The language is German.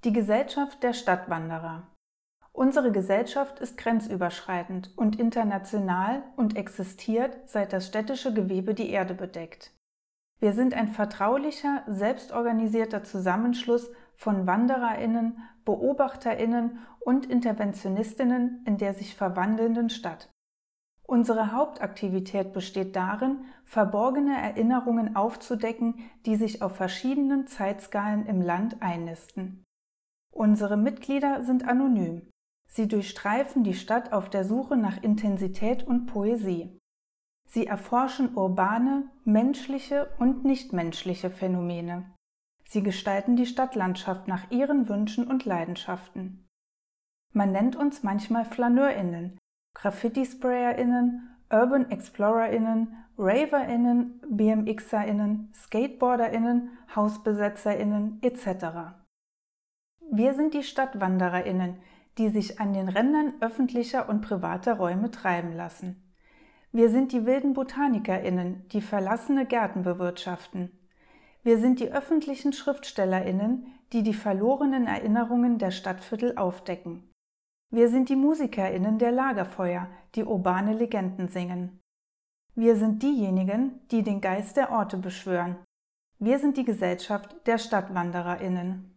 Die Gesellschaft der Stadtwanderer. Unsere Gesellschaft ist grenzüberschreitend und international und existiert, seit das städtische Gewebe die Erde bedeckt. Wir sind ein vertraulicher, selbstorganisierter Zusammenschluss von WandererInnen, BeobachterInnen und InterventionistInnen in der sich verwandelnden Stadt. Unsere Hauptaktivität besteht darin, verborgene Erinnerungen aufzudecken, die sich auf verschiedenen Zeitskalen im Land einnisten. Unsere Mitglieder sind anonym. Sie durchstreifen die Stadt auf der Suche nach Intensität und Poesie. Sie erforschen urbane, menschliche und nichtmenschliche Phänomene. Sie gestalten die Stadtlandschaft nach ihren Wünschen und Leidenschaften. Man nennt uns manchmal FlaneurInnen, Graffiti-SprayerInnen, Urban ExplorerInnen, RaverInnen, BMXerInnen, SkateboarderInnen, HausbesetzerInnen etc. Wir sind die StadtwandererInnen, die sich an den Rändern öffentlicher und privater Räume treiben lassen. Wir sind die wilden BotanikerInnen, die verlassene Gärten bewirtschaften. Wir sind die öffentlichen SchriftstellerInnen, die die verlorenen Erinnerungen der Stadtviertel aufdecken. Wir sind die MusikerInnen der Lagerfeuer, die urbane Legenden singen. Wir sind diejenigen, die den Geist der Orte beschwören. Wir sind die Gesellschaft der StadtwandererInnen.